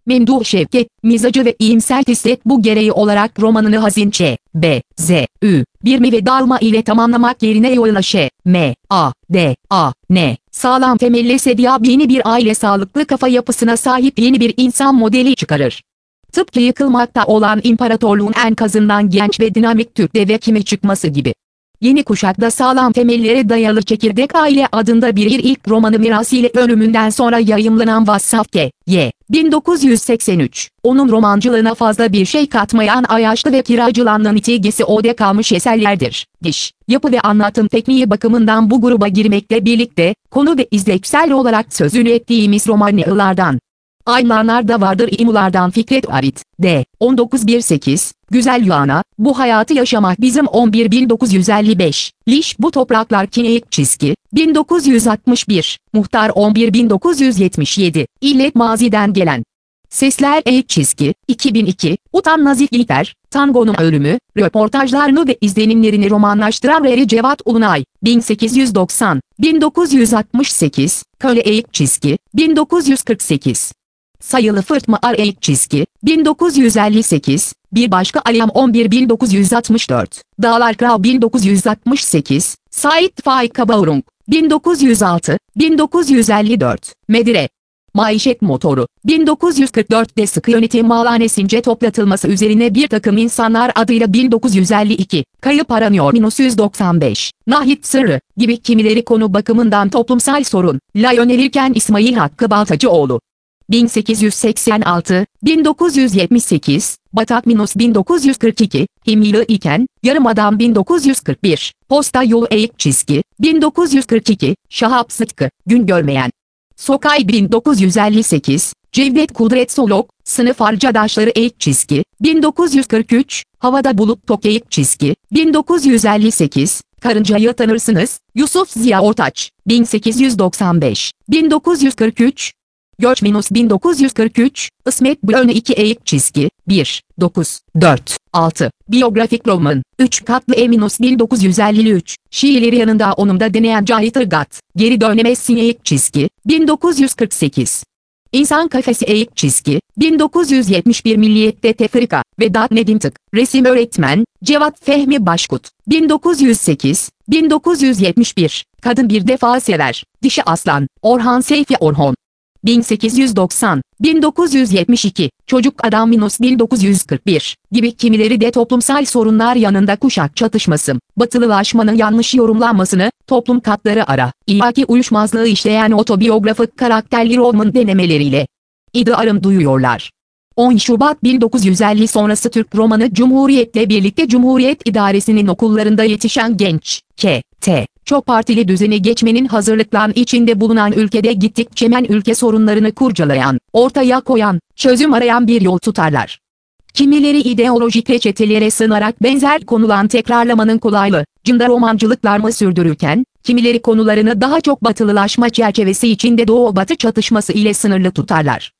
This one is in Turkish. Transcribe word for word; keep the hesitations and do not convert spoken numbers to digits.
Memduh Şevket, mizacı ve iyimser tislet bu gereği olarak romanını hazin Ç, B, Z, Ü, bir mi ve dalma ile tamamlamak yerine yoğunla Ş, M, A, D, A, N, sağlam temelle sedyab yeni bir aile sağlıklı kafa yapısına sahip yeni bir insan modeli çıkarır. Tıpkı yıkılmakta olan imparatorluğun enkazından genç ve dinamik Türk deve kimi çıkması gibi. Yeni kuşakta sağlam temellere dayalı Çekirdek Aile adında bir ilk romanı mirasıyla ölümünden sonra yayımlanan Vassaf K. Y. bin dokuz yüz seksen üç, onun romancılığına fazla bir şey katmayan ayaşlı ve kiracılanma neticesi ode kalmış eserlerdir. Diş, yapı ve anlatım tekniği bakımından bu gruba girmekle birlikte, konu ve izleksel olarak sözünü ettiğimiz romanlardan aylanlar da vardır. İmulardan Fikret Arit, D. on dokuz bir sekiz, Güzel Yuana, Bu Hayatı Yaşamak Bizim on bir bin dokuz yüz elli beş, Liş Bu Topraklar Kineik Çizgi, bin dokuz yüz altmış bir, Muhtar on bir bin dokuz yüz yetmiş yedi, İllet Maziden Gelen Sesler Eğik Çizgi, iki bin iki, Utan Nazif İlter, Tango'nun Ölümü, röportajlarını ve izlenimlerini romanlaştıran Reri Cevat Ulunay, bin sekiz yüz doksan, bin dokuz yüz altmış sekiz, Köle Eğik Çizgi, bin dokuz yüz kırk sekiz. Sayılı Fırtmalar Eğik Çizgi, bin dokuz yüz elli sekiz, Bir Başka Alem on bir bin dokuz yüz altmış dört, Dağlar Krav bin dokuz yüz altmış sekiz, Sait Faik Kabaurung, bin dokuz yüz altı, bin dokuz yüz elli dört, Medire Maişet Motoru, bin dokuz yüz kırk dört'te sıkı yönetim malhanesince toplatılması üzerine bir takım insanlar adıyla bin dokuz yüz elli iki, Kayıp Aranıyor bin dokuz yüz doksan beş, Nahit Sırrı, gibi kimileri konu bakımından toplumsal sorun, la yönelirken İsmail Hakkı Baltacıoğlu. bin sekiz yüz seksen altı, bin dokuz yüz yetmiş sekiz, Batak Minos bin dokuz yüz kırk iki, Himyılı İken, Yarımadam bin dokuz yüz kırk bir, Posta Yolu Eğik Çizgi, bin dokuz yüz kırk iki, Şahap Sıtkı, Gün Görmeyen Sokay bin dokuz yüz elli sekiz, Cevdet Kudret Solok, Sınıf Arkadaşları Eğik Çizgi, bin dokuz yüz kırk üç, Havada Bulut Tok Eğik Çizgi, bin dokuz yüz elli sekiz, Karıncayı Tanırsınız, Yusuf Ziya Ortaç, bin sekiz yüz doksan beş, bin dokuz yüz kırk üç, Göç Minus bin dokuz yüz kırk üç, İsmet Bölne iki Eğik Çizgi, bir, dokuz, dört, altı, Biyografik roman, üç katlı Eminus bin dokuz yüz elli üç, Şiirleri yanında onumda deneyen Cahit Irgat, Geri Dönemezsin Eğik Çizgi, bin dokuz yüz kırk sekiz. İnsan Kafesi Eğik Çizgi, bin dokuz yüz yetmiş bir Milliyet'te Tefrika, Vedat Nedim Tık, Resim Öğretmen, Cevat Fehmi Başkut, bin dokuz yüz sekiz, bin dokuz yüz yetmiş bir, Kadın Bir Defa Sever, Dişi Aslan, Orhan Seyfi Orhon. bin sekiz yüz doksan, bin dokuz yüz yetmiş iki, Çocuk Adam Minus bin dokuz yüz kırk bir, gibi kimileri de toplumsal sorunlar yanında kuşak çatışması, batılılaşmanın yanlış yorumlanmasını, toplum katları ara, ihaki uyuşmazlığı işleyen otobiyografik karakterli roman denemeleriyle iddiarım duyuyorlar. on Şubat bin dokuz yüz elli sonrası Türk romanı Cumhuriyet'le birlikte Cumhuriyet İdaresi'nin okullarında yetişen genç, K. T. Çok partili düzene geçmenin hazırlıklan içinde bulunan ülkede gittikçe men ülke sorunlarını kurcalayan, ortaya koyan, çözüm arayan bir yol tutarlar. Kimileri ideolojik reçetelere sığınarak benzer konulan tekrarlamanın kolaylığı, cında romancılıklarını sürdürürken, kimileri konularını daha çok batılılaşma çerçevesi içinde Doğu-Batı çatışması ile sınırlı tutarlar.